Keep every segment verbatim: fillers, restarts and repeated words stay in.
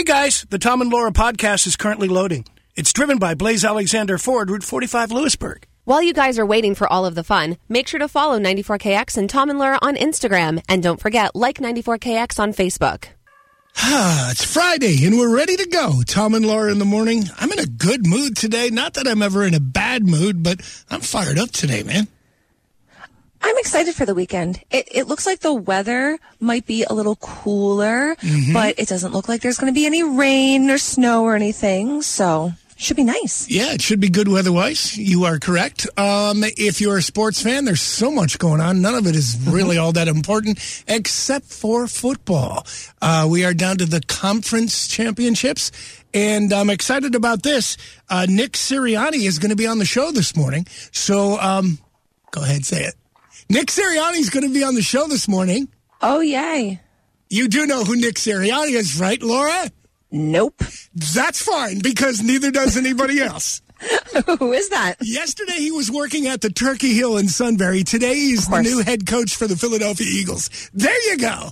Hey guys, the Tom and Laura podcast is currently loading. It's driven by Blaze Alexander Ford, Route forty-five, Lewisburg. While you guys are waiting for all of the fun, make sure to follow ninety-four K X and Tom and Laura on Instagram. And don't forget, like ninety-four K X on Facebook. Ah, it's Friday, and we're ready to go. Tom and Laura in the morning. I'm in a good mood today. Not that I'm ever in a bad mood, but I'm fired up today, man. I'm excited for the weekend. It, it looks like the weather might be a little cooler, mm-hmm. but it doesn't look like there's going to be any rain or snow or anything, so it should be nice. Yeah, it should be good weather-wise. You are correct. Um, if you're a sports fan, there's so much going on. None of it is really all that important, except for football. Uh, we are down to the conference championships, and I'm excited about this. Uh, Nick Sirianni is going to be on the show this morning, so um, go ahead, say it. Nick Sirianni is going to be on the show this morning. Oh, yay. You do know who Nick Sirianni is, right, Laura? Nope. That's fine, because neither does anybody else. Who is that? Yesterday, he was working at the Turkey Hill in Sunbury. Today, he's the new head coach for the Philadelphia Eagles. There you go.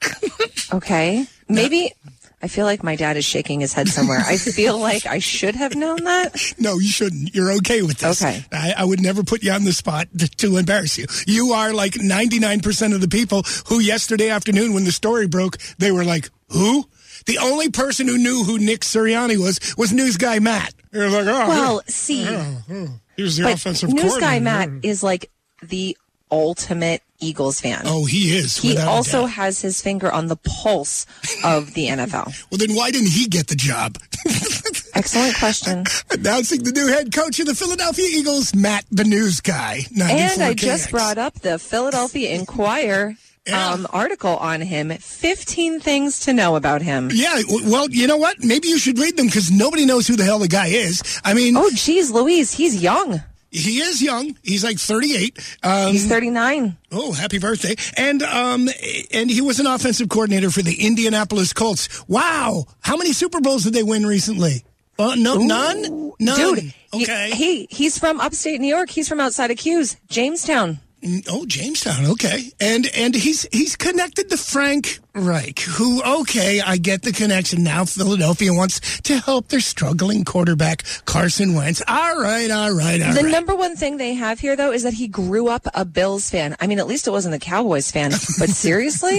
Okay. Maybe... I feel like my dad is shaking his head somewhere. I feel like I should have known that. No, you shouldn't. You're okay with this. Okay. I, I would never put you on the spot to, to embarrass you. You are like ninety-nine percent of the people who yesterday afternoon when the story broke, they were like, who? The only person who knew who Nick Sirianni was was news guy Matt. They were like, oh, well, yeah, see. yeah, yeah. He was the but offensive news coordinator. guy Matt is like the ultimate Eagles fan. Oh, he is. He also has his finger on the pulse of the N F L. Well, then why didn't he get the job? Excellent question. Announcing the new head coach of the Philadelphia Eagles, Matt, the news guy. And I just brought up the Philadelphia Inquirer yeah. um, article on him. fifteen things to know about him. Yeah, well, you know what? Maybe you should read them because nobody knows who the hell the guy is. I mean... Oh, geez, Louise, he's young. He is young. He's like thirty-eight. Um, He's thirty-nine. Oh, happy birthday. And um, and he was an offensive coordinator for the Indianapolis Colts. Wow. How many Super Bowls did they win recently? Uh, no, Ooh. None? None. Dude, okay. He, he, he's from upstate New York. He's from outside of Hughes, Jamestown. Oh, Jamestown. Okay. And and he's he's connected to Frank Reich, who, okay, I get the connection. Now Philadelphia wants to help their struggling quarterback, Carson Wentz. All right, all right, all the right. number one thing they have here, though, is that he grew up a Bills fan. I mean, at least it wasn't a Cowboys fan. But seriously?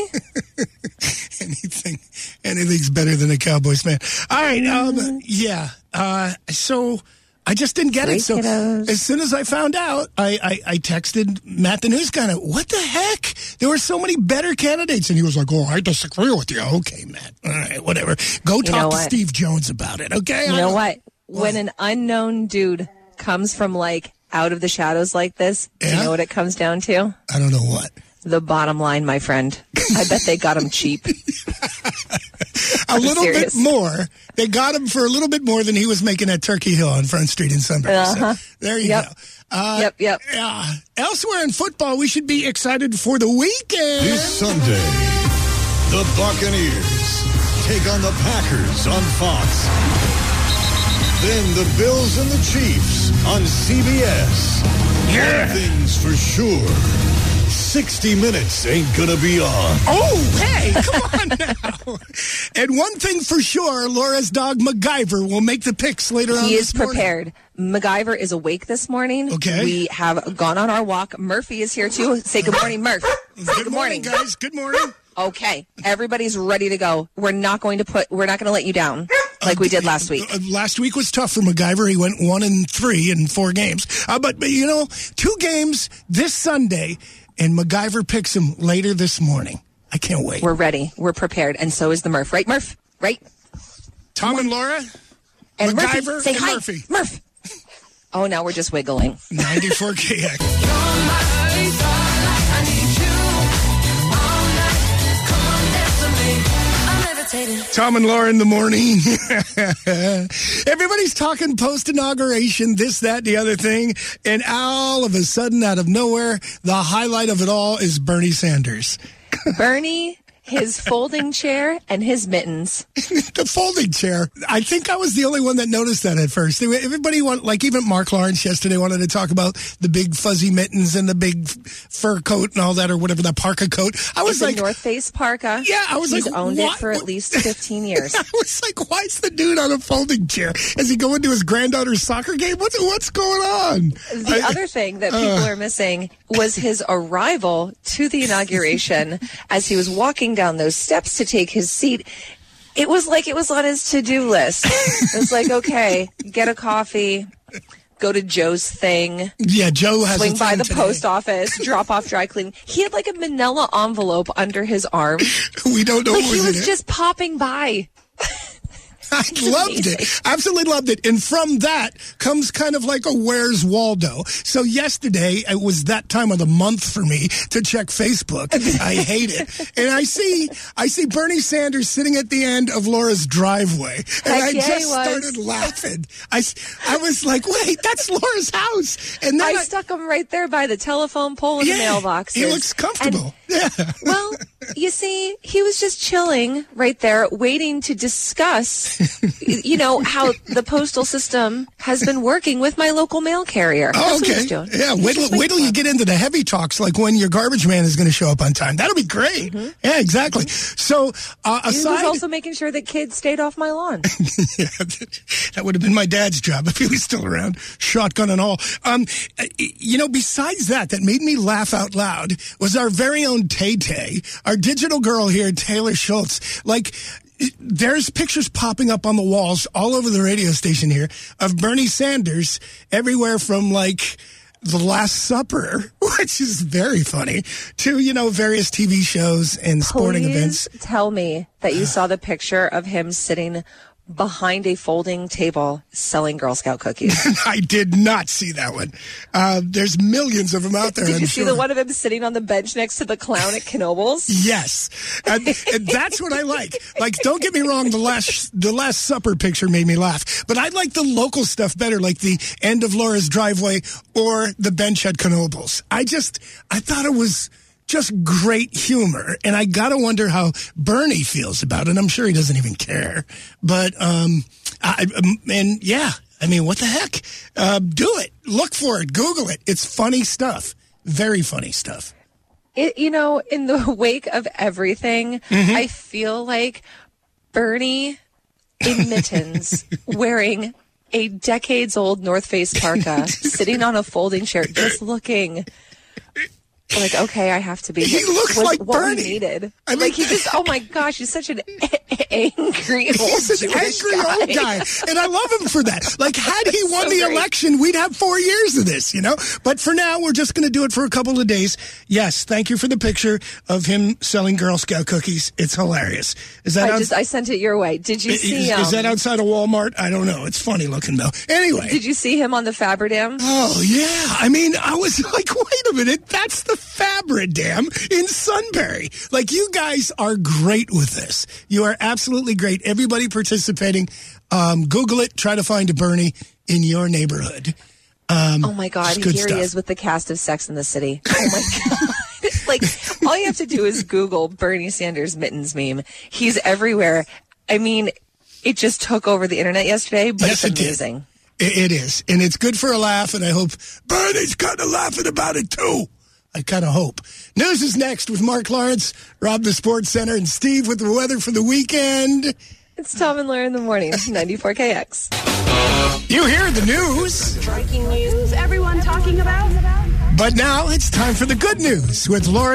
Anything, anything's better than a Cowboys fan. All right, um, yeah. Uh, so... I just didn't get Three it. So kiddos. As soon as I found out, I, I, I texted Matt the news guy. What the heck? There were so many better candidates. And he was like, oh, I disagree with you. Okay, Matt. All right, whatever. Go You talk know to what? Steve Jones about it, okay? You I know don't- what? When an unknown dude comes from, like, out of the shadows like this, Yeah? you know what it comes down to? I don't know what. The bottom line, my friend. I bet they got him cheap. A little serious. bit more. They got him for a little bit more than he was making at Turkey Hill on Front Street in Sunbury. Uh-huh. So there you Yep. go. Uh, Yep, yep. Uh, elsewhere in football, we should be excited for the weekend. This Sunday, the Buccaneers take on the Packers on Fox. Then the Bills and the Chiefs on C B S. Yeah. One thing's for sure. sixty minutes ain't gonna be on. Oh, hey, come on now. And one thing for sure, Laura's dog MacGyver will make the picks later on He this is morning. prepared. MacGyver is awake this morning. Okay. We have gone on our walk. Murphy is here, too. Say good morning, Murph. Say Good morning, guys. Good morning. Okay. Everybody's ready to go. We're not going to put, we're not going to let you down like we did last week. Uh, last week was tough for MacGyver. He went one and three in four games. Uh, but, but, you know, two games this Sunday, and MacGyver picks him later this morning. I can't wait. We're ready. We're prepared. And so is the Murph. Right, Murph? Right? Tom and Laura, And MacGyver Murphy, say and hi. Murphy. Murph. Oh, now we're just wiggling. ninety-four K X. Tom and Laura in the morning. Everybody's talking post-inauguration, this, that, the other thing. And all of a sudden, out of nowhere, the highlight of it all is Bernie Sanders. Bernie his folding chair and his mittens. The folding chair. I think I was the only one that noticed that at first. Everybody wanted, like even Mark Lawrence yesterday wanted to talk about the big fuzzy mittens and the big fur coat and all that, or whatever, the parka coat. I was it's like, a North Face parka. Yeah, I was He's like, owned what? it for at least fifteen years. I was like, why is the dude on a folding chair? Is he going to his granddaughter's soccer game? What's what's going on? The I, other thing that people uh, are missing was his arrival to the inauguration as he was walking down those steps to take his seat. It was like it was on his to-do list. It was like, okay, get a coffee, go to Joe's thing. Yeah, Joe has swing a by the today. post office, drop off dry cleaning. He had like a manila envelope under his arm. We don't know like what he was it just popping by. I loved amazing. it. Absolutely loved it. And from that comes kind of like a Where's Waldo. So yesterday, it was that time of the month for me to check Facebook. I hate it. And I see I see Bernie Sanders sitting at the end of Laura's driveway. And Heck I yeah, just started laughing. I, I was like, wait, that's Laura's house. And then I, I stuck him right there by the telephone pole in yeah, the mailbox. He looks comfortable. And, yeah. Well, you see, he was just chilling right there, waiting to discuss, you know, how the postal system has been working with my local mail carrier. That's Oh, what okay. he's doing. Yeah, He's wait till, wait till you get into the heavy talks, like when your garbage man is going to show up on time. That'll be great. Mm-hmm. Yeah, exactly. So, uh, aside... He was also making sure that kids stayed off my lawn. Yeah, that would have been my dad's job if he was still around, shotgun and all. Um, you know, besides that, that made me laugh out loud was our very own Tay-Tay, our digital girl here, Taylor Schultz. Like, there's pictures popping up on the walls all over the radio station here of Bernie Sanders everywhere from, like, The Last Supper, which is very funny, to, you know, various T V shows and sporting Please events. Tell me that you saw the picture of him sitting behind a folding table selling Girl Scout cookies. I did not see that one. Uh, there's millions of them out there. Did I'm you see sure. the one of him sitting on the bench next to the clown at Knoebels? Yes, and, and that's what I like. Like, don't get me wrong, the last the Last Supper picture made me laugh, but I like the local stuff better, like the end of Laura's driveway or the bench at Knoebels. I just I thought it was just great humor, and I gotta wonder how Bernie feels about it. I'm sure he doesn't even care, but um, I, um and yeah, I mean, what the heck? Uh, do it, look for it, Google it. It's funny stuff, very funny stuff. It, you know, in the wake of everything, mm-hmm. I feel like Bernie in mittens wearing a decades-old North Face parka, sitting on a folding chair, just looking like, okay, I have to be He here. looks what, like what Bernie. we needed. I mean, like, he just, oh my gosh, he's such an a- angry old He's an Jewish angry guy. old guy, and I love him for that. Like, had he won So the great. election, we'd have four years of this, you know? But for now, we're just going to do it for a couple of days. Yes, thank you for the picture of him selling Girl Scout cookies. It's hilarious. Is that I out- just, I sent it your way. Did you is, see, is that um, outside of Walmart? I don't know. It's funny looking, though. Anyway. Did you see him on the Fabridam? Oh, yeah. I mean, I was like, wait a minute. That's the Fabridam in Sunbury. Like, you guys are great with this. You are absolutely great. Everybody participating. Um, Google it. Try to find a Bernie in your neighborhood. Um, Oh my God, it's good here stuff. he is with the cast of Sex in the City. Oh my God. Like, all you have to do is Google Bernie Sanders mittens meme. He's everywhere. I mean, it just took over the internet yesterday, but Yes, it's it did. amazing. It, it is. And it's good for a laugh, and I hope Bernie's kind of laughing about it, too. I kind of hope. News is next with Mark Lawrence, Rob the Sports Center, and Steve with the weather for the weekend. It's Tom and Laura in the morning, ninety-four K X. You hear the news. Breaking news, everyone talking about. But now it's time for the good news with Laura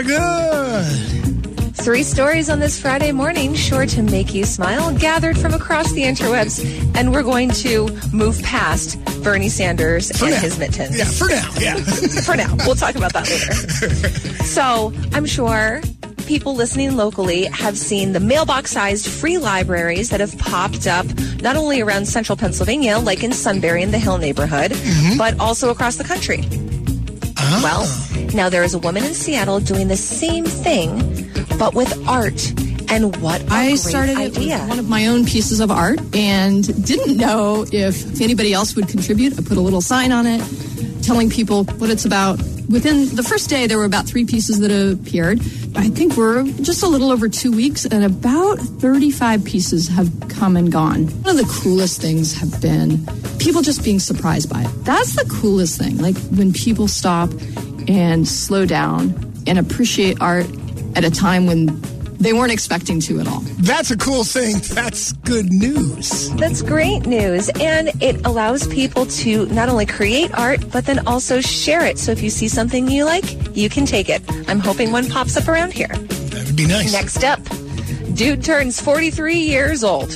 Good. Three stories on this Friday morning, sure to make you smile, gathered from across the interwebs, and we're going to move past Bernie Sanders For and now. his mittens. Yeah, for now, yeah. For now. We'll talk about that later. So, I'm sure people listening locally have seen the mailbox-sized free libraries that have popped up not only around central Pennsylvania, like in Sunbury in the Hill neighborhood, Mm-hmm. but also across the country. Ah. Well, now there is a woman in Seattle doing the same thing, but with art. And what a I great started idea. it with one of my own pieces of art and didn't know if, if anybody else would contribute. I put a little sign on it telling people what it's about. Within the first day, there were about three pieces that appeared. I think we're just a little over two weeks, and about thirty-five pieces have come and gone. One of the coolest things have been people just being surprised by it. That's the coolest thing, like when people stop and slow down and appreciate art at a time when they weren't expecting to at all. That's a cool thing. That's good news. That's great news. And it allows people to not only create art, but then also share it. So if you see something you like, you can take it. I'm hoping one pops up around here. That would be nice. Next up, dude turns forty-three years old.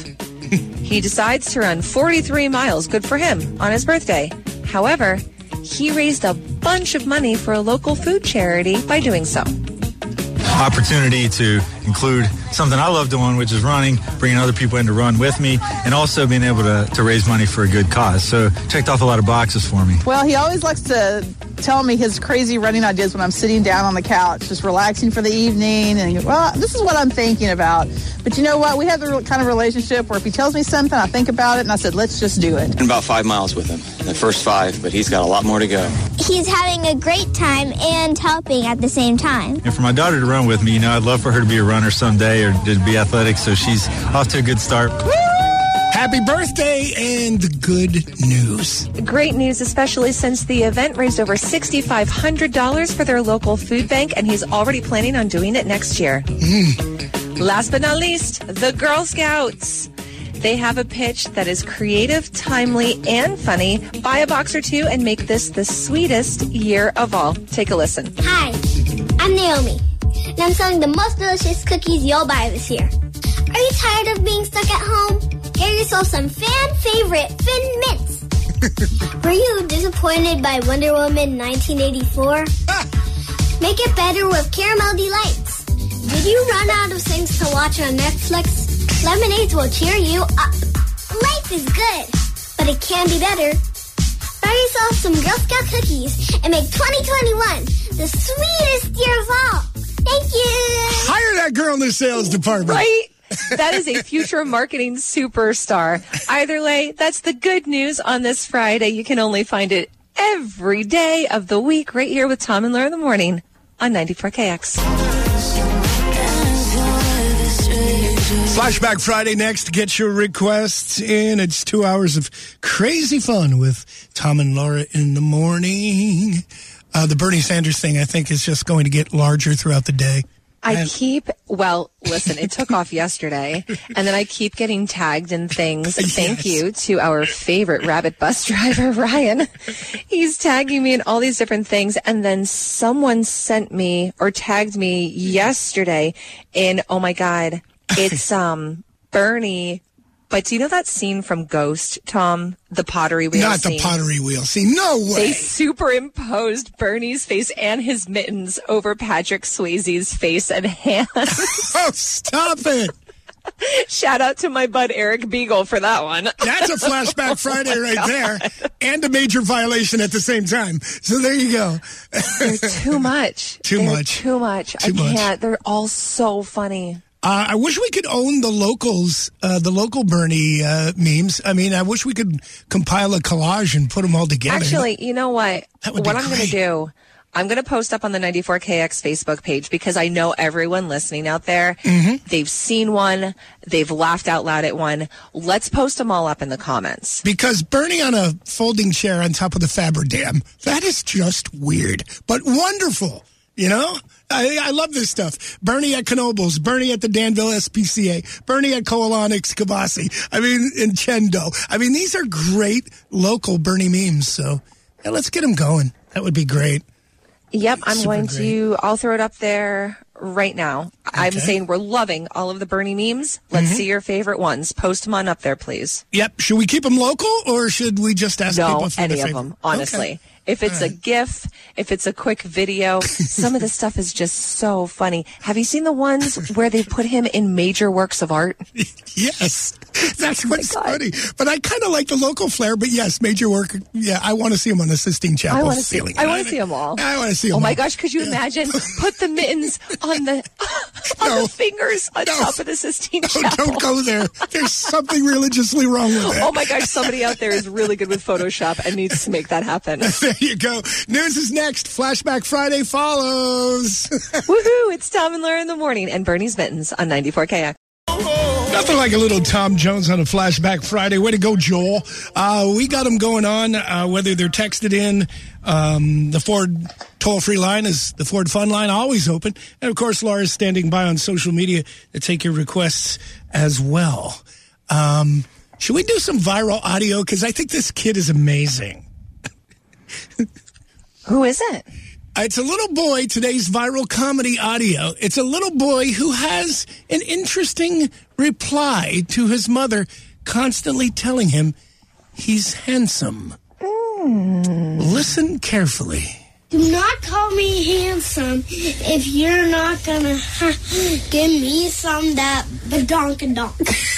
He decides to run forty-three miles, good for him, on his birthday. However, he raised a bunch of money for a local food charity by doing so. Opportunity to include something I love doing, which is running, bringing other people in to run with me, and also being able to, to raise money for a good cause. So checked off a lot of boxes for me. Well, he always likes to tell me his crazy running ideas when I'm sitting down on the couch, just relaxing for the evening. And he goes, well, this is what I'm thinking about. But you know what? We have the kind of relationship where if he tells me something, I think about it, and I said, let's just do it. And about five miles with him, the first five, but he's got a lot more to go. He's having a great time and helping at the same time. And for my daughter to run with me, you know, I'd love for her to be a runner someday or to be athletic, so she's off to a good start. Woo! Happy birthday and good news. Great news, especially since the event raised over six thousand five hundred dollars for their local food bank, and he's already planning on doing it next year. Mm. Last but not least, the Girl Scouts. They have a pitch that is creative, timely, and funny. Buy a box or two and make this the sweetest year of all. Take a listen. Hi, I'm Naomi, and I'm selling the most delicious cookies you'll buy this year. Are you tired of being stuck at home? Get yourself some fan favorite Finn Mints. Were you disappointed by Wonder Woman nineteen eighty-four? Make it better with Caramel Delights. Did you run out of things to watch on Netflix? Lemonades will cheer you up. Life is good, but it can be better. Buy yourself some Girl Scout cookies and make twenty twenty-one the sweetest year of all. Thank you. Hire that girl in the sales department. Right? That is a future marketing superstar. Either way, that's the good news on this Friday. You can only find it every day of the week right here with Tom and Laura in the morning on ninety-four K X. Flashback Friday next. Get your requests in. It's two hours of crazy fun with Tom and Laura in the morning. Uh, the Bernie Sanders thing, I think, is just going to get larger throughout the day. I And- keep, well, listen, it took off yesterday, and then I keep getting tagged in things. Thank Yes. you to our favorite rabbit bus driver, Ryan. He's tagging me in all these different things, and then someone sent me or tagged me yesterday in, oh my God, it's um Bernie. But do you know that scene from Ghost, Tom? The pottery wheel Not scene? the pottery wheel scene. No way. They superimposed Bernie's face and his mittens over Patrick Swayze's face and hands. Oh, stop it. Shout out to my bud Eric Beagle for that one. That's a Flashback Friday Oh my right God. there. And a major violation at the same time. So there you go. They're too much. Too They're much. Too much. Too I much. can't. They're all so funny. Uh, I wish we could own the locals, uh, the local Bernie uh, memes. I mean, I wish we could compile a collage and put them all together. Actually, you know what? That would what be I'm going to great. do, I'm going to post up on the ninety-four K X Facebook page because I know everyone listening out there, Mm-hmm. they've seen one, they've laughed out loud at one. Let's post them all up in the comments. Because Bernie on a folding chair on top of the Faber Dam, that is just weird, but wonderful. You know, I, I love this stuff. Bernie at Knoebels, Bernie at the Danville S P C A, Bernie at Koalonix Kabasi. I mean, in Chendo. I mean, these are great local Bernie memes. So yeah, let's get them going. That would be great. Yep, I'm Super going great. to, I'll throw it up there right now. I'm Okay. saying we're loving all of the Bernie memes. Let's see your favorite ones. Post them on up there, please. Yep. Should we keep them local or should we just ask people No, for any their of favorite? them, honestly. Okay. If it's All a right. GIF, if it's a quick video, some of the stuff is just so funny. Have you seen the ones where they put him in major works of art? Yes, that's what's God. funny. But I kind of like the local flair. But yes, major work. Yeah, I want to see him on the Sistine Chapel I want to see. ceiling. I want to see them all. I want to see them Oh all. my gosh! Could you imagine? Put the mittens on the on No. the fingers on No. top of the Sistine No, Chapel. don't go there. There's something religiously wrong with it. Oh my gosh, somebody out there is really good with Photoshop and needs to make that happen. There you go. News is next. Flashback Friday follows. Woohoo! It's Tom and Laura in the morning and Bernie's Mittens on ninety-four K X. Nothing like a little Tom Jones on a Flashback Friday. Way to go, Joel. Uh, we got them going on, uh, whether they're texted in. Um, the Ford toll-free line is the Ford Fun line, always open. And, of course, Laura's standing by on social media to take your requests as well. Um, should we do some viral audio? Because I think this kid is amazing. Who is it? It's a little boy, today's viral comedy audio. It's a little boy who has an interesting reply to his mother constantly telling him he's handsome. Mm. Listen carefully. Do not call me handsome if you're not gonna give me some that badonkadonk.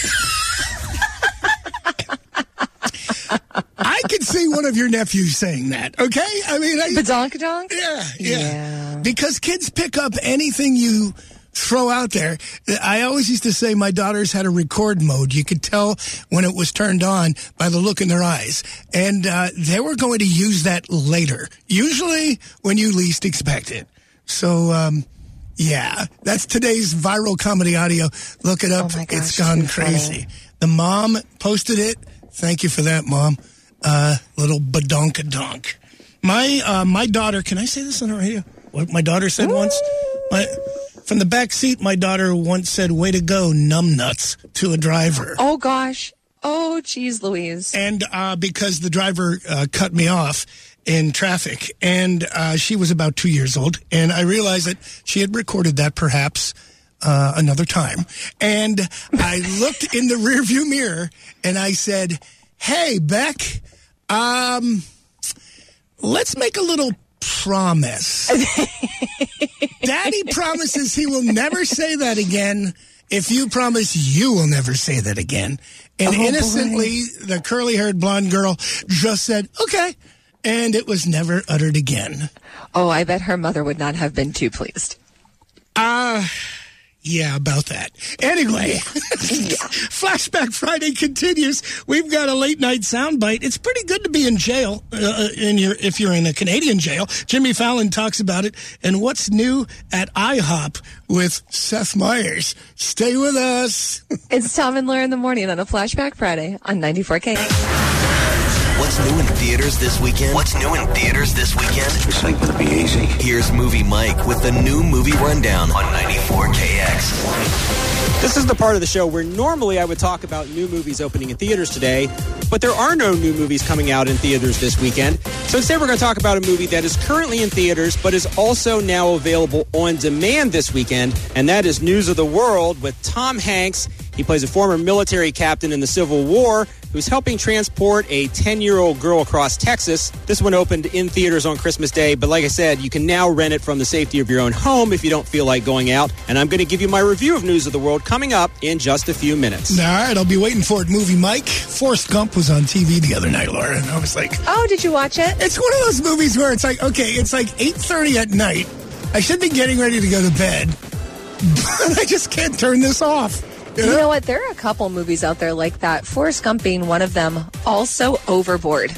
I could see one of your nephews saying that, okay? I mean, I, Badonkadonk? Yeah, yeah, Yeah. Because kids pick up anything you throw out there. I always used to say my daughters had a record mode. You could tell when it was turned on by the look in their eyes. And uh, they were going to use that later, usually when you least expect it. So, um, yeah, that's today's viral comedy audio. Look it up. Oh my gosh, it's gone too crazy. funny. The mom posted it. Thank you for that, Mom. Uh, little badonkadonk. My uh, my daughter, can I say this on the radio? What my daughter said once? My, from the back seat, my daughter once said, "Way to go, numbnuts," to a driver. Oh gosh. Oh geez, Louise. And uh, because the driver uh, cut me off in traffic, and uh, she was about two years old, and I realized that she had recorded that perhaps uh, another time. And I looked in the rearview mirror, and I said, "Hey, Beck, um, let's make a little promise. Daddy promises he will never say that again if you promise you will never say that again." And Oh, innocently, the curly-haired blonde girl just said, "Okay." And it was never uttered again. Oh, I bet her mother would not have been too pleased. Uh, yeah, about that. Anyway, Flashback Friday continues. We've got a late night soundbite. It's pretty good to be in jail, uh, in your, if you're in a Canadian jail. Jimmy Fallon talks about it and what's new at IHOP with Seth Meyers. Stay with us. It's Tom and Laura in the morning on a Flashback Friday on ninety-four K. What's new in theaters this weekend? What's new in theaters this weekend? This ain't gonna be easy. Here's Movie Mike with the new movie rundown on ninety-four K X. This is the part of the show where normally I would talk about new movies opening in theaters today, but there are no new movies coming out in theaters this weekend. So instead we're going to talk about a movie that is currently in theaters, but is also now available on demand this weekend, and that is News of the World with Tom Hanks. He plays a former military captain in the Civil War who's helping transport a ten-year-old girl across Texas. This one opened in theaters on Christmas Day, but like I said, you can now rent it from the safety of your own home if you don't feel like going out. And I'm going to give you my review of News of the World coming up in just a few minutes. All right, I'll be waiting for it. Movie Mike. Forrest Gump was on T V the other night, Laura, and I was like, oh, did you watch it? It's one of those movies where it's like, okay, it's like eight thirty at night. I should be getting ready to go to bed, but I just can't turn this off. You know? You know what? There are a couple movies out there like that. Forrest Gump being one of them. Also, Overboard.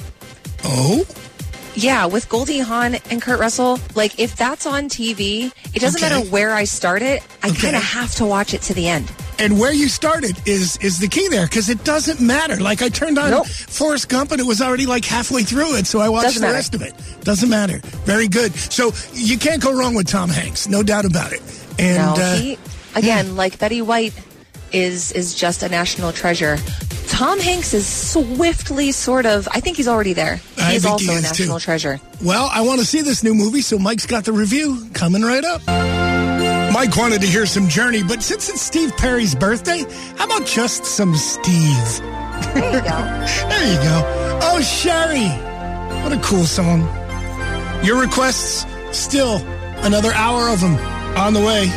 Oh? Yeah, with Goldie Hawn and Kurt Russell. Like, if that's on T V, it doesn't Okay. matter where I start it. I Okay. kind of have to watch it to the end. And where you started is is the key there, because it doesn't matter. Like, I turned on Nope. Forrest Gump, and it was already like halfway through it, so I watched Doesn't the matter. rest of it. Doesn't matter. Very good. So you can't go wrong with Tom Hanks, no doubt about it. And no, uh, he, again, like Betty White is is just a national treasure. Tom Hanks is swiftly sort of, I think he's already there. I He's think also he a is, national too. treasure. Well, I want to see this new movie, so Mike's got the review coming right up. Mike wanted to hear some Journey, but since it's Steve Perry's birthday, how about just some Steve? There you go. There you go. Oh, Sherry. What a cool song. Your requests, still another hour of them on the way.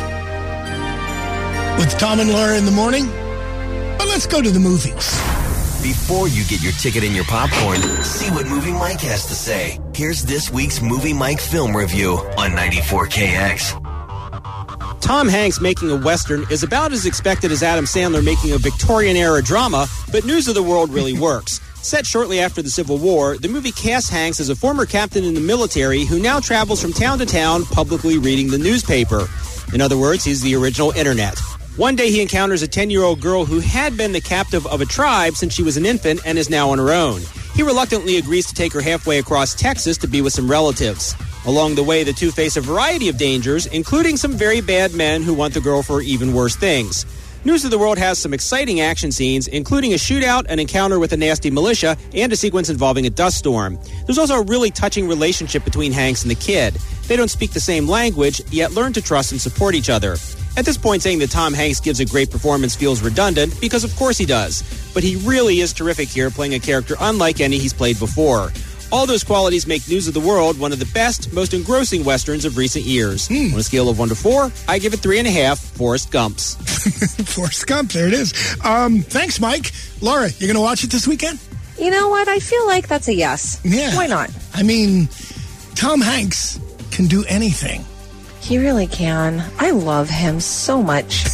With Tom and Laura in the morning. But let's go to the movies. Before you get your ticket and your popcorn, see what Movie Mike has to say. Here's this week's Movie Mike film review on ninety-four K X. Tom Hanks making a Western is about as expected as Adam Sandler making a Victorian-era drama, but News of the World really works. Set shortly after the Civil War, the movie casts Hanks as a former captain in the military who now travels from town to town publicly reading the newspaper. In other words, he's the original internet. One day he encounters a ten-year-old girl who had been the captive of a tribe since she was an infant and is now on her own. He reluctantly agrees to take her halfway across Texas to be with some relatives. Along the way, the two face a variety of dangers, including some very bad men who want the girl for even worse things. News of the World has some exciting action scenes, including a shootout, an encounter with a nasty militia, and a sequence involving a dust storm. There's also a really touching relationship between Hanks and the kid. They don't speak the same language, yet learn to trust and support each other. At this point, saying that Tom Hanks gives a great performance feels redundant, because of course he does. But he really is terrific here, playing a character unlike any he's played before. All those qualities make News of the World one of the best, most engrossing Westerns of recent years. Hmm. On a scale of one to four, I give it three and a half Forrest Gumps. Forrest Gump, there it is. Um, thanks, Mike. Laura, you going to watch it this weekend? You know what? I feel like that's a yes. Yeah. Why not? I mean, Tom Hanks can do anything. He really can. I love him so much.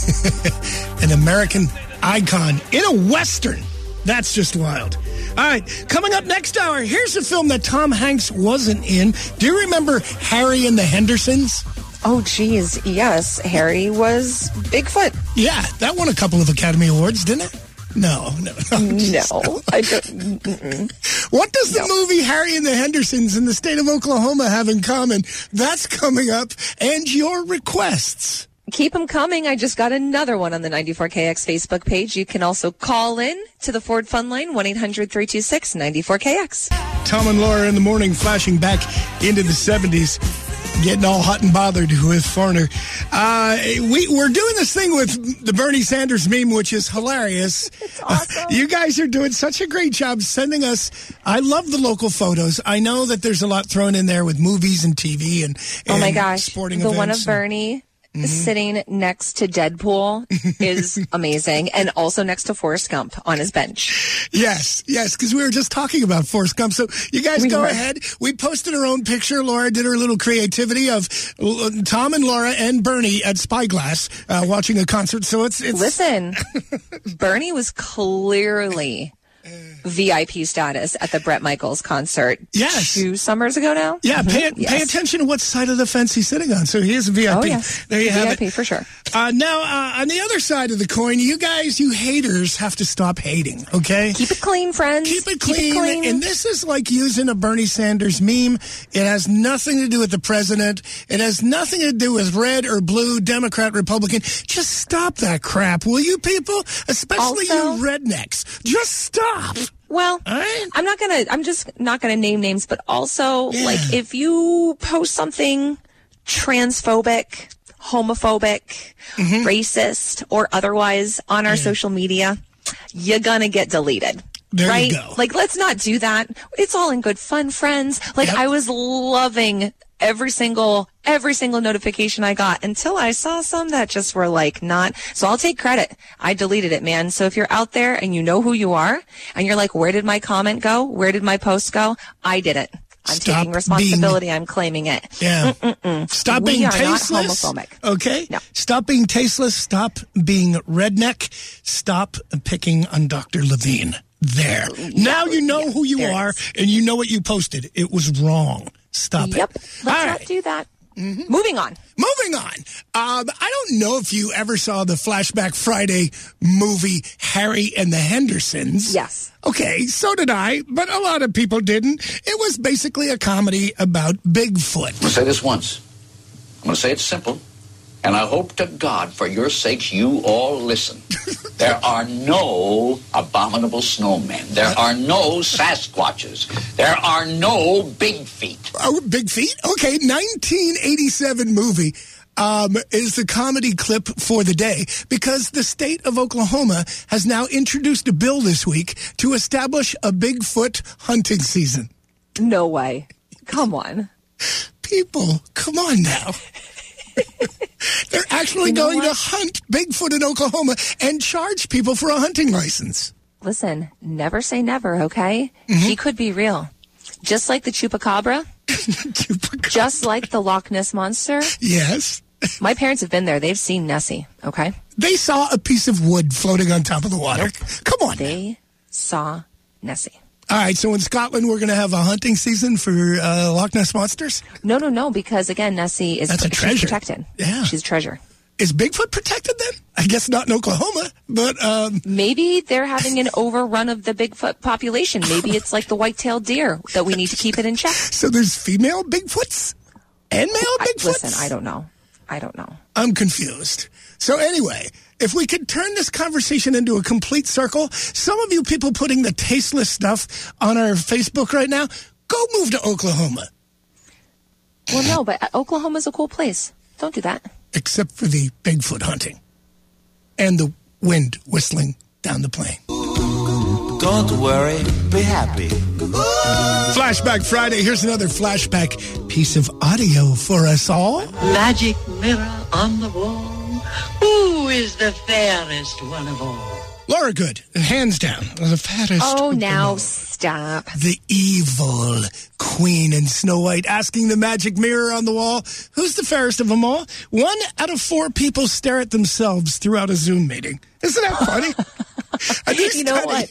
An American icon in a Western. That's just wild. All right, coming up next hour, here's a film that Tom Hanks wasn't in. Do you remember Harry and the Hendersons? Oh, geez, yes. Harry was Bigfoot. Yeah, that won a couple of Academy Awards, didn't it? No, no. No, I don't. Mm-mm. What does the no. movie Harry and the Hendersons in the state of Oklahoma have in common? That's coming up, and your requests. Keep them coming. I just got another one on the ninety-four K X Facebook page. You can also call in to the Ford Fun Line, one eight hundred three two six nine four K X. Tom and Laura in the morning, flashing back into the seventies, getting all hot and bothered with Foreigner. Uh, we, we're doing this thing with the Bernie Sanders meme, which is hilarious. It's awesome. Uh, you guys are doing such a great job sending us. I love the local photos. I know that there's a lot thrown in there with movies and T V and, and oh my gosh, sporting the events. one of Bernie. Mm-hmm. Sitting next to Deadpool is amazing, and also next to Forrest Gump on his bench. Yes, yes, because we were just talking about Forrest Gump. So you guys we go were. ahead. We posted our own picture. Laura did her little creativity of Tom and Laura and Bernie at Spyglass uh, watching a concert. So it's, it's... Listen, Bernie was clearly V I P status at the Bret Michaels concert. Yes. Two summers ago now? Yeah, mm-hmm. pay, yes. pay attention to what side of the fence he's sitting on. So he is a V I P. Oh, yes. There you V I P have it. for sure. Uh, now, uh, on the other side of the coin, you guys, you haters, have to stop hating, okay? Keep it clean, friends. Keep it clean. Keep it clean. And this is like using a Bernie Sanders meme. It has nothing to do with the president. It has nothing to do with red or blue, Democrat, Republican. Just stop that crap, will you people? Especially Also, you rednecks. Just stop. Well, right. I'm not going to, I'm just not going to name names, but also, yeah. like, if you post something transphobic, homophobic, mm-hmm. racist, or otherwise on our yeah. social media, you're going to get deleted. There right? you go. Like, let's not do that. It's all in good fun, friends. Like, yep. I was loving every single, every single notification I got until I saw some that just were like not. So I'll take credit. I deleted it, man. So if you're out there and you know who you are and you're like, where did my comment go? Where did my post go? I did it. I'm Stop taking responsibility. Being, I'm claiming it. Yeah. Mm-mm-mm. Stop we being are tasteless. Not homophobic. Okay. No. Stop being tasteless. Stop being redneck. Stop picking on Doctor Levine. There. Yeah. Now you know yeah, who you are and you know what you posted. It was wrong. Stop yep. it. Let's All not right. do that. Mm-hmm. Moving on. Moving on. Um, I don't know if you ever saw the Flashback Friday movie Harry and the Hendersons. Yes. Okay, so did I, but a lot of people didn't. It was basically a comedy about Bigfoot. I'm going to say this once. I'm going to say it simple. And I hope to God, for your sakes, you all listen. There are no abominable snowmen. There are no Sasquatches. There are no big feet. Oh, Big Feet? Okay, nineteen eighty-seven movie um, is the comedy clip for the day because the state of Oklahoma has now introduced a bill this week to establish a Bigfoot hunting season. No way. Come on. People, come on now. They're actually you know going what? to hunt Bigfoot in Oklahoma and charge people for a hunting license. Listen, never say never, okay? Mm-hmm. He could be real. Just like the Chupacabra. Chupacabra. Just like the Loch Ness Monster. Yes. My parents have been there. They've seen Nessie, okay? They saw a piece of wood floating on top of the water. Nope. Come on. They saw Nessie. All right, so in Scotland, we're going to have a hunting season for uh, Loch Ness Monsters? No, no, no, because, again, Nessie is That's a treasure. She's protected. Yeah. She's a treasure. Is Bigfoot protected then? I guess not in Oklahoma, but... Um... Maybe they're having an overrun of the Bigfoot population. Maybe it's like the white-tailed deer that we need to keep it in check. So there's female Bigfoots and male I, Bigfoots? listen, I don't know. I don't know. I'm confused. So anyway, if we could turn this conversation into a complete circle, some of you people putting the tasteless stuff on our Facebook right now, go move to Oklahoma. Well, no, but Oklahoma's a cool place. Don't do that. Except for the Bigfoot hunting and the wind whistling down the plain. Don't worry, be happy. Flashback Friday. Here's another flashback piece of audio for us all. Magic mirror on the wall. Who is the fairest one of all? Laura Good, hands down, the fattest. Oh, of them now all. stop. The evil queen in Snow White asking the magic mirror on the wall, who's the fairest of them all? One out of four people stare at themselves throughout a Zoom meeting. Isn't that funny? You know what?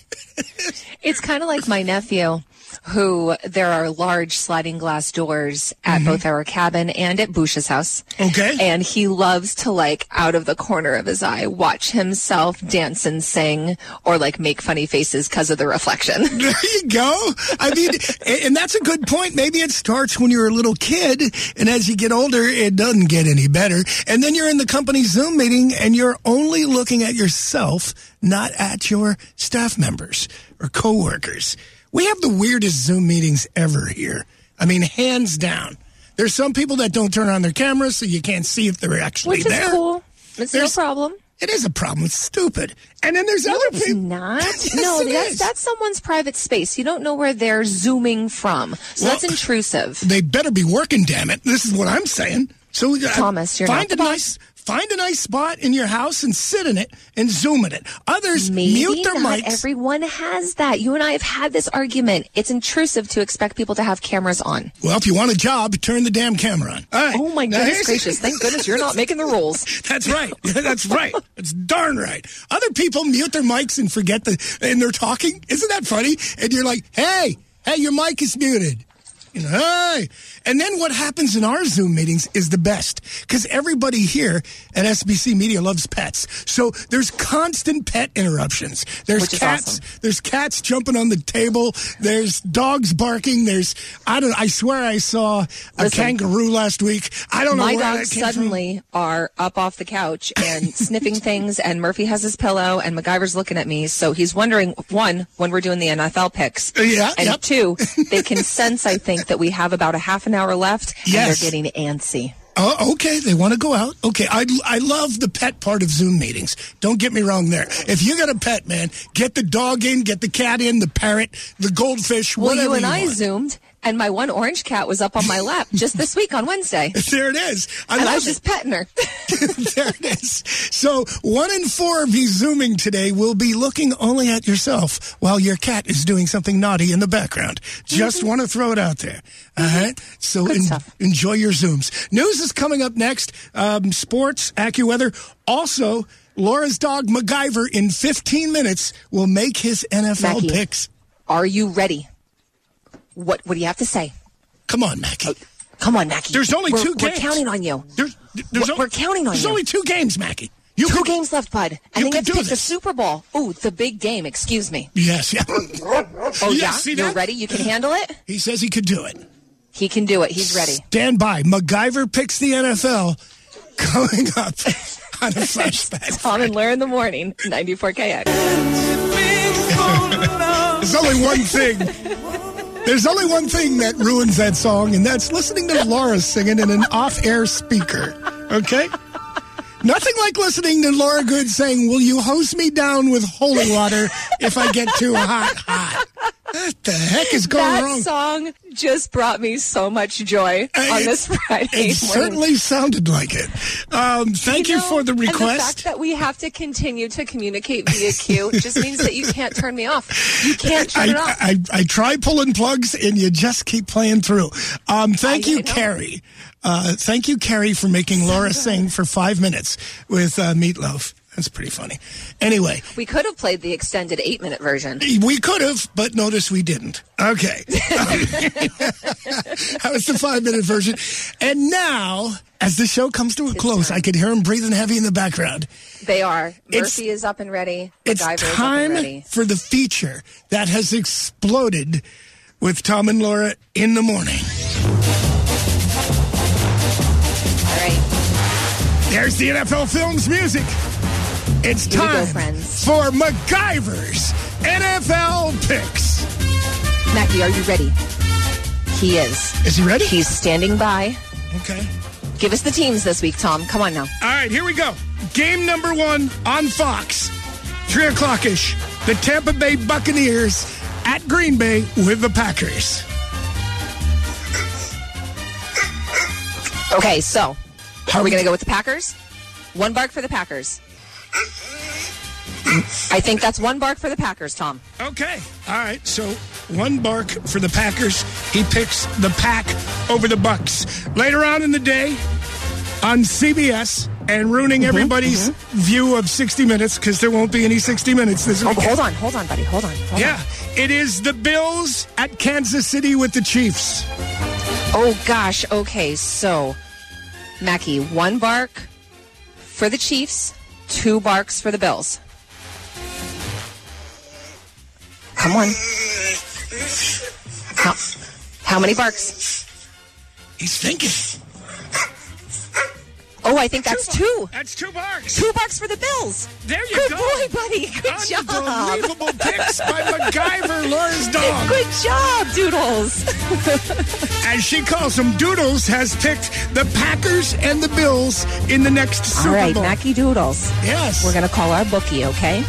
It's kind of like my nephew, who there are large sliding glass doors at mm-hmm. both our cabin and at Bush's house. Okay. And he loves to, like, out of the corner of his eye, watch himself dance and sing or, like, make funny faces because of the reflection. There you go. I mean, and that's a good point. Maybe it starts when you're a little kid, and as you get older, it doesn't get any better. And then you're in the company Zoom meeting, and you're only looking at yourself, not at your staff members or coworkers. We have the weirdest Zoom meetings ever here. I mean, hands down. There's some people that don't turn on their cameras, so you can't see if they're actually Which there. Which is cool. It's there's, no problem. It is a problem. It's stupid. And then there's no, other it's people. not. Yes, no, it that's, is. that's someone's private space. You don't know where they're Zooming from. So Well, that's intrusive. They better be working, damn it. This is what I'm saying. So uh, Thomas, you're find not a the nice Find a nice spot in your house and sit in it and Zoom in it. Others Maybe mute their not mics. Everyone has that. You and I have had this argument. It's intrusive to expect people to have cameras on. Well, if you want a job, turn the damn camera on. All right. Oh, my Now, goodness here's- gracious. Thank goodness you're not making the rules. That's right. That's right. It's darn right. Other people mute their mics and forget the, and they're talking. Isn't that funny? And you're like, hey, hey, your mic is muted. You know, hey. And then what happens in our Zoom meetings is the best because everybody here at S B C Media loves pets. So there's constant pet interruptions. There's Which is cats. awesome. There's cats jumping on the table. There's dogs barking. There's I don't. I swear I saw a Listen, kangaroo last week. I don't know My where dogs that came suddenly are up off the couch and sniffing things, and Murphy has his pillow, and MacGyver's looking at me. So he's wondering, one, when we're doing the N F L picks. Yeah, And yep. two, they can sense, I think, that we have about a half an hour left, and Yes. they're getting antsy. Oh, okay. They want to go out. Okay. I, I love the pet part of Zoom meetings. Don't get me wrong there. If you got a pet, man, get the dog in, get the cat in, the parrot, the goldfish, Well, whatever you and you I want. Zoomed, and my one orange cat was up on my lap just this week on Wednesday. There it is. I and love I was it. just petting her. There it is. So one in four of you Zooming today will be looking only at yourself while your cat is doing something naughty in the background. Just want to throw it out there. All right. So Good en- stuff. enjoy your Zooms. News is coming up next. Um, sports, AccuWeather. Also, Laura's dog MacGyver in fifteen minutes will make his N F L Mackie, picks. Are you ready? What What do you have to say? Come on, Mackie. Come on, Mackie. There's only we're, two We're games. counting on you. There's, there's We're, o- we're counting on There's you. only two games, Mackie. You Two could- games left, bud. And you then you could have to do pick the this. Super Bowl. Ooh, the big game. Excuse me. Yes, yeah. Oh, Yeah, yeah? see You're that? ready? You can handle it? He says he could do it. He can do it. He's ready. Stand by. MacGyver picks the N F L coming up on a flashback. Tom and Laura in the morning, ninety-four K X. There's only one thing. There's only one thing that ruins that song, and that's listening to Laura singing in an off-air speaker. Okay? Nothing like listening to Laura Good saying, "Will you hose me down with holy water if I get too hot, hot?" What the heck is going that wrong? That song just brought me so much joy Uh, on it- this Friday It morning. certainly sounded like it. Um, thank you, know, for the And the request. fact that we have to continue to communicate via Q just means that you can't turn me off. You can't turn I, it off. I, I, I try pulling plugs, and you just keep playing through. Um, thank I- you, I know. Carrie. Uh, thank you, Carrie, for making Laura sing for five minutes with uh, Meatloaf. That's pretty funny. Anyway, We could have played the extended eight-minute version. we could have, but notice we didn't. Okay. That was the five-minute version. And now, as the show comes to a close, I could hear him breathing heavy in the background. They are. It's- Murphy is up and ready. It's MacGyver is up and time ready. for the feature that has exploded with Tom and Laura in the morning. All right. There's the N F L Films music. It's Here we go, time friends. for MacGyver's N F L Picks. Mackie, are you ready? He is. Is he ready? He's standing by. Okay. Give us the teams this week, Tom. Come on now. All right, here we go. Game number one on Fox, three o'clock-ish. The Tampa Bay Buccaneers at Green Bay with the Packers. Okay, so are we going to go with the Packers? One bark for the Packers. I think that's one bark for the Packers, Tom. Okay. All right. So one bark for the Packers. He picks the Pack over the Bucks. Later on in the day on C B S and ruining Mm-hmm, everybody's mm-hmm. view of sixty minutes because there won't be any sixty minutes this Oh, week. hold on, hold on, buddy. Hold on. Hold Yeah. on. It is the Bills at Kansas City with the Chiefs. Oh, gosh. Okay, so, Mackie, one bark for the Chiefs, two barks for the Bills. Come on. How, how many barks? He's thinking. Oh, I think that's two. That's two barks. Two barks for the Bills. There you Good go. boy, buddy. Good job. Unbelievable picks by MacGyver, Laura's dog. Good job, Doodles. As she calls them, Doodles has picked the Packers and the Bills in the next Super All right, Bowl. Mackie Doodles. Yes. We're going to call our bookie, okay?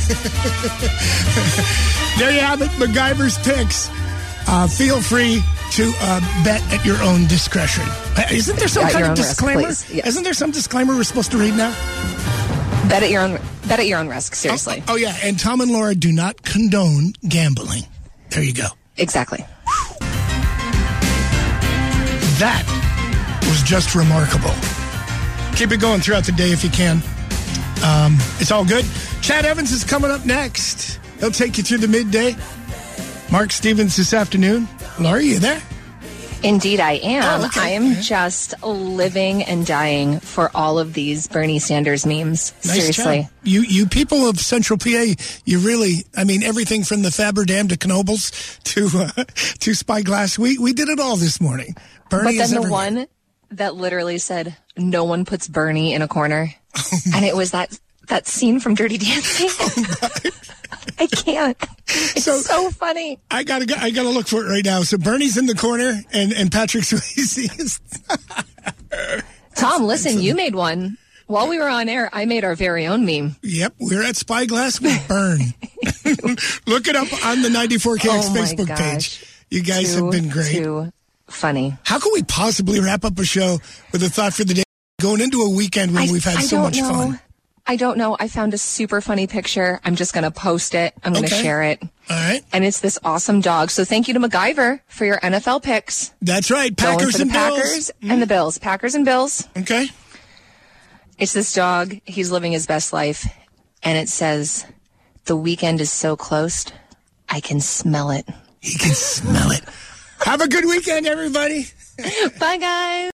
There you have it, MacGyver's picks. Uh, feel free to uh, bet at your own discretion. Uh, Isn't there some At kind your of own risk, disclaimer? please. Yes. Isn't there some disclaimer we're supposed to read now? Bet at your own bet at your own risk, seriously. Oh, oh, yeah, and Tom and Laura do not condone gambling. There you go. Exactly. That was just remarkable. Keep it going throughout the day if you can. Um, it's all good. Chad Evans is coming up next. He'll take you through the midday. Mark Stevens this afternoon. Laura, you there? Indeed, I am. Oh, okay. I am just living and dying for all of these Bernie Sanders memes. Nice Seriously. job. You you people of Central P A, you really, I mean, everything from the Faber Dam to Knobles to uh, to Spyglass, we, we did it all this morning. Bernie But is then the everywhere. one that literally said, no one puts Bernie in a corner. And it was that that scene from Dirty Dancing. I can't. It's so, so funny. I gotta go, I gotta look for it right now. So Bernie's in the corner and, and Patrick Swayze is... Tom, listen, you made one. While we were on air, I made our very own meme. Yep, we're at Spyglass with Burn. Look it up on the ninety-four K X Oh my Facebook gosh. page. You guys Too, have been great. Too funny. How can we possibly wrap up a show with a thought for the day going into a weekend when I, we've had I so don't much know. fun? I don't know. I found a super funny picture. I'm just going to post it. I'm going to Okay. share it. All right. And it's this awesome dog. So thank you to MacGyver for your N F L picks. That's right. Going Packers for the and Packers Bills. and the Bills. Packers and Bills. Okay. It's this dog. He's living his best life. And it says, the weekend is so close, I can smell it. He can smell it. Have a good weekend, everybody. Bye, guys.